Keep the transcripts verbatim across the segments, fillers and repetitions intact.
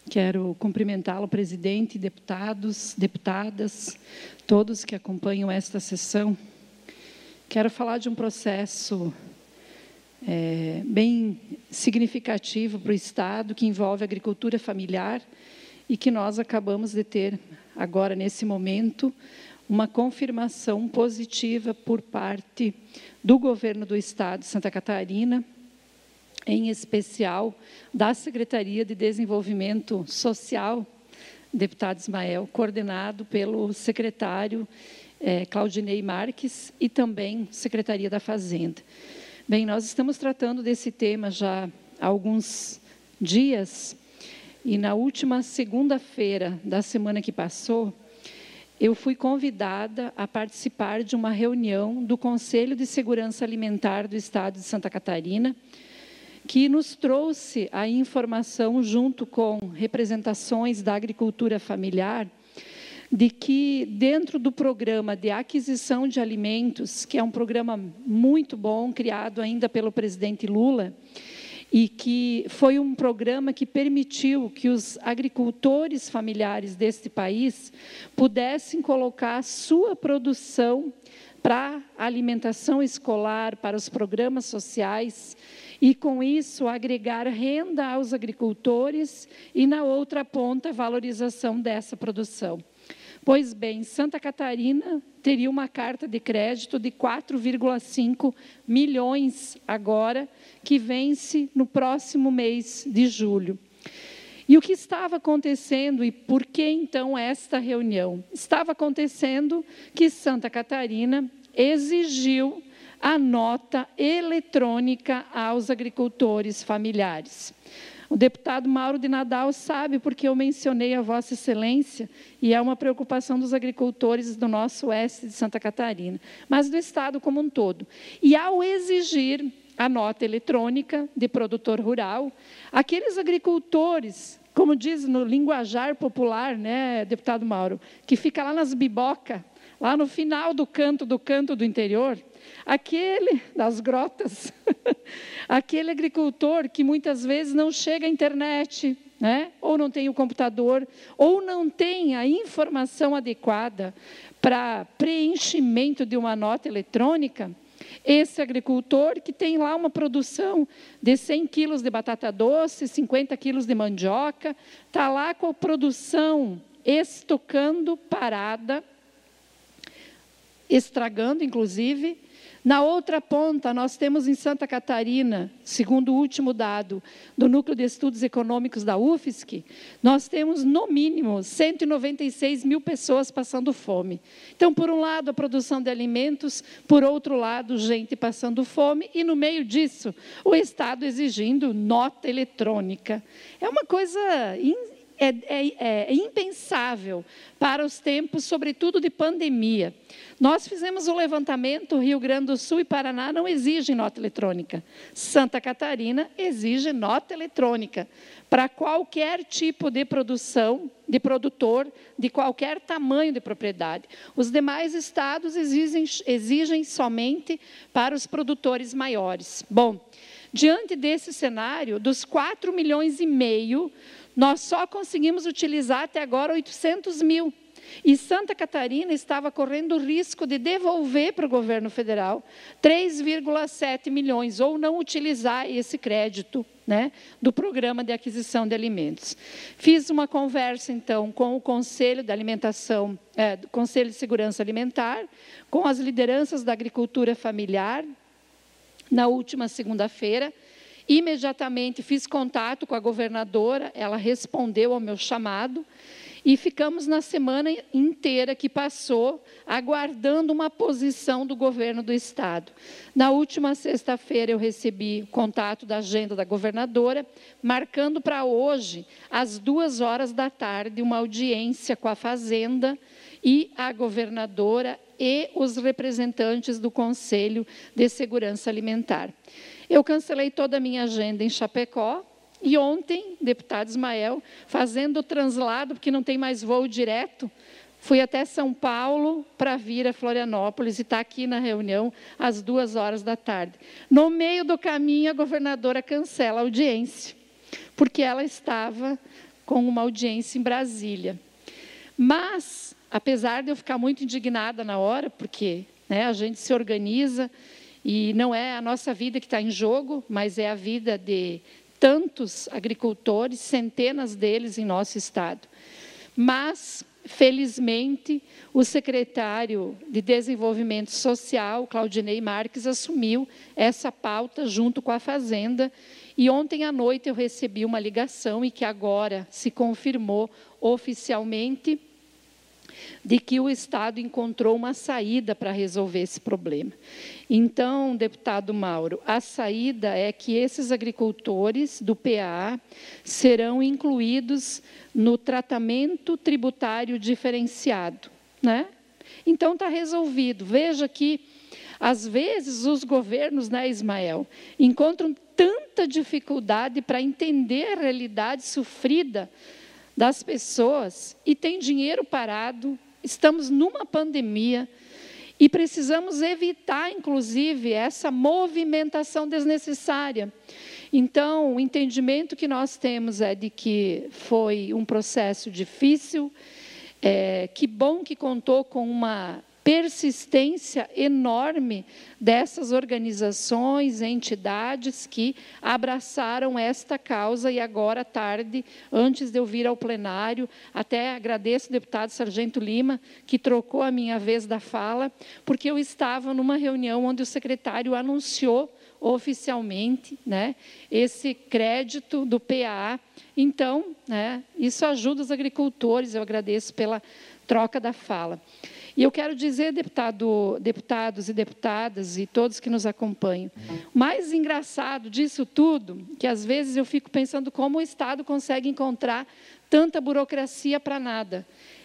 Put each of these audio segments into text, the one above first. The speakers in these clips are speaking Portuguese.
Quero cumprimentá-lo, presidente, deputados, deputadas, todos que acompanham esta sessão. Quero falar de um processo é, bem significativo para o Estado, que envolve a agricultura familiar e que nós acabamos de ter, agora, nesse momento, uma confirmação positiva por parte do governo do Estado de Santa Catarina, em especial da Secretaria de Desenvolvimento Social, deputado Ismael, coordenado pelo secretário eh, Claudinei Marques e também Secretaria da Fazenda. Bem, nós estamos tratando desse tema já há alguns dias e na última segunda-feira da semana que passou, eu fui convidada a participar de uma reunião do Conselho de Segurança Alimentar do Estado de Santa Catarina, que nos trouxe a informação, junto com representações da agricultura familiar, de que dentro do programa de aquisição de alimentos, que é um programa muito bom, criado ainda pelo presidente Lula, e que foi um programa que permitiu que os agricultores familiares deste país pudessem colocar sua produção para a alimentação escolar, para os programas sociais, e, com isso, agregar renda aos agricultores e, na outra ponta, a valorização dessa produção. Pois bem, Santa Catarina teria uma carta de crédito de quatro vírgula cinco milhões agora, que vence no próximo mês de julho. E o que estava acontecendo e por que, então, esta reunião? Estava acontecendo que Santa Catarina exigiu a nota eletrônica aos agricultores familiares. O deputado Mauro de Nadal sabe, porque eu mencionei a Vossa Excelência, e é uma preocupação dos agricultores do nosso oeste de Santa Catarina, mas do Estado como um todo. E ao exigir a nota eletrônica de produtor rural, aqueles agricultores, como diz no linguajar popular, né, deputado Mauro, que fica lá nas bibocas, lá no final do canto do canto do interior, aquele das grotas, aquele agricultor que muitas vezes não chega à internet, né? Ou não tem o computador, ou não tem a informação adequada para preenchimento de uma nota eletrônica, esse agricultor que tem lá uma produção de cem quilos de batata doce, cinquenta quilos de mandioca, está lá com a produção estocando, parada, estragando, inclusive. Na outra ponta, nós temos em Santa Catarina, segundo o último dado do Núcleo de Estudos Econômicos da U F S C, nós temos, no mínimo, cento e noventa e seis mil pessoas passando fome. Então, por um lado, a produção de alimentos, por outro lado, gente passando fome, e no meio disso, o Estado exigindo nota eletrônica. É uma coisa É, é, é impensável para os tempos, sobretudo de pandemia. Nós fizemos o levantamento, Rio Grande do Sul e Paraná não exigem nota eletrônica. Santa Catarina exige nota eletrônica para qualquer tipo de produção, de produtor, de qualquer tamanho de propriedade. Os demais estados exigem, exigem somente para os produtores maiores. Bom, diante desse cenário, dos quatro milhões e meio, nós só conseguimos utilizar até agora oitocentos mil. E Santa Catarina estava correndo o risco de devolver para o governo federal três vírgula sete milhões, ou não utilizar esse crédito, né, do programa de aquisição de alimentos. Fiz uma conversa, então, com o Conselho de Alimentação, é, do Conselho de Segurança Alimentar, com as lideranças da agricultura familiar, na última segunda-feira. Imediatamente fiz contato com a governadora, ela respondeu ao meu chamado, e ficamos na semana inteira que passou aguardando uma posição do governo do Estado. Na última sexta-feira eu recebi o contato da agenda da governadora, marcando para hoje, às duas horas da tarde, uma audiência com a Fazenda e a governadora e os representantes do Conselho de Segurança Alimentar. Eu cancelei toda a minha agenda em Chapecó, e ontem, deputado Ismael, fazendo o translado, porque não tem mais voo direto, fui até São Paulo para vir a Florianópolis e está aqui na reunião às duas horas da tarde. No meio do caminho, a governadora cancela a audiência, porque ela estava com uma audiência em Brasília. Mas, apesar de eu ficar muito indignada na hora, porque né, a gente se organiza e não é a nossa vida que está em jogo, mas é a vida de tantos agricultores, centenas deles em nosso estado. Mas, felizmente, o secretário de Desenvolvimento Social, Claudinei Marques, assumiu essa pauta junto com a Fazenda. E ontem à noite eu recebi uma ligação e que agora se confirmou oficialmente de que o Estado encontrou uma saída para resolver esse problema. Então, deputado Mauro, a saída é que esses agricultores do P A A serão incluídos no tratamento tributário diferenciado, né? Então, está resolvido. Veja que, às vezes, os governos, né, Ismael, encontram tanta dificuldade para entender a realidade sofrida das pessoas e tem dinheiro parado, estamos numa pandemia e precisamos evitar, inclusive, essa movimentação desnecessária. Então, o entendimento que nós temos é de que foi um processo difícil, é, que bom que contou com uma persistência enorme dessas organizações, entidades que abraçaram esta causa e agora à tarde, antes de eu vir ao plenário, até agradeço ao deputado Sargento Lima, que trocou a minha vez da fala, porque eu estava numa reunião onde o secretário anunciou oficialmente, né, esse crédito do P A A. Então, né, isso ajuda os agricultores, eu agradeço pela troca da fala. E eu quero dizer, deputado, deputados e deputadas e todos que nos acompanham, o mais engraçado disso tudo, que às vezes eu fico pensando como o Estado consegue encontrar tanta burocracia para nada.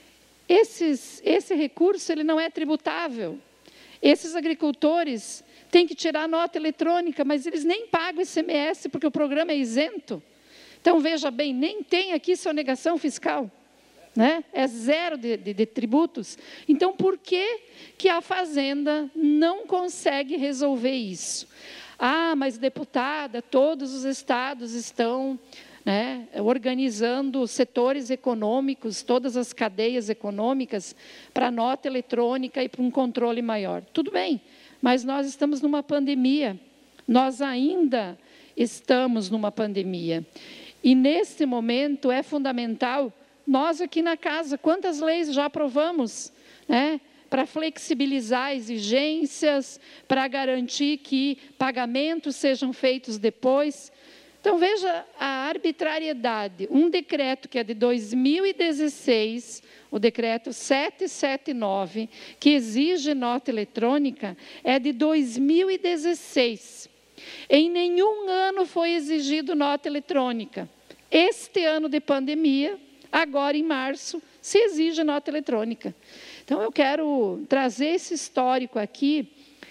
Esses, esse recurso ele não é tributável. Esses agricultores têm que tirar nota eletrônica, mas eles nem pagam I C M S porque o programa é isento. Então, veja bem, nem tem aqui sonegação fiscal. Né? É zero de, de, de tributos. Então, por que, que a Fazenda não consegue resolver isso? Ah, mas, deputada, todos os estados estão né, organizando setores econômicos, todas as cadeias econômicas, para nota eletrônica e para um controle maior. Tudo bem, mas nós estamos numa pandemia. Nós ainda estamos numa pandemia. E, nesse momento, é fundamental. Nós aqui na casa, quantas leis já aprovamos, né, para flexibilizar exigências, para garantir que pagamentos sejam feitos depois. Então, veja a arbitrariedade. Um decreto que é de dois mil e dezesseis, o decreto setecentos e setenta e nove, que exige nota eletrônica, é de dois mil e dezesseis. Em nenhum ano foi exigido nota eletrônica. Este ano de pandemia, agora, em março, se exige nota eletrônica. Então, eu quero trazer esse histórico aqui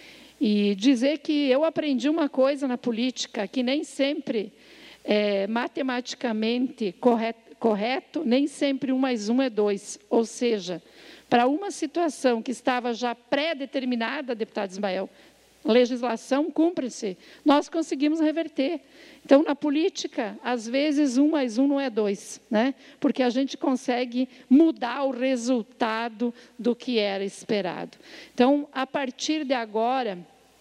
e dizer que eu aprendi uma coisa na política, que nem sempre é matematicamente correto, correto, nem sempre um mais um é dois. Ou seja, para uma situação que estava já pré-determinada, deputado Ismael, legislação cumpre-se, nós conseguimos reverter. Então, na política, às vezes, um mais um não é dois, né? Porque a gente consegue mudar o resultado do que era esperado. Então, a partir de agora,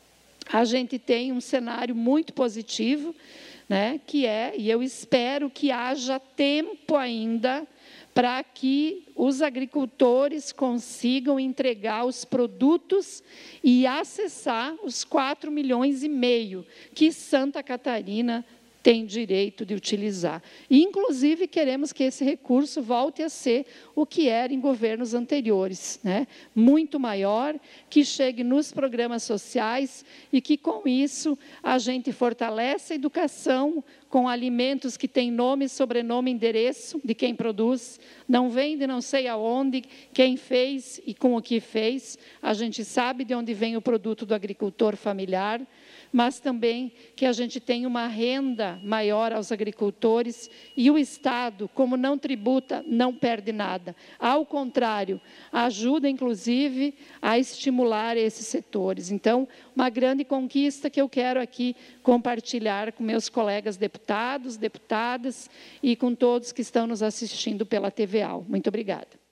a gente tem um cenário muito positivo, né? Que é, e eu espero que haja tempo ainda para que os agricultores consigam entregar os produtos e acessar os quatro milhões e meio que Santa Catarina tem direito de utilizar. E, inclusive, queremos que esse recurso volte a ser o que era em governos anteriores, né? Muito maior, que chegue nos programas sociais e que, com isso, a gente fortalece a educação com alimentos que têm nome, sobrenome, endereço de quem produz, não vem de não sei aonde, quem fez e com o que fez, a gente sabe de onde vem o produto do agricultor familiar. mas também que a gente tenha uma renda maior aos agricultores e o Estado, como não tributa, não perde nada. Ao contrário, ajuda, inclusive, a estimular esses setores. Então, uma grande conquista que eu quero aqui compartilhar com meus colegas deputados, deputadas e com todos que estão nos assistindo pela T V A. Muito obrigada.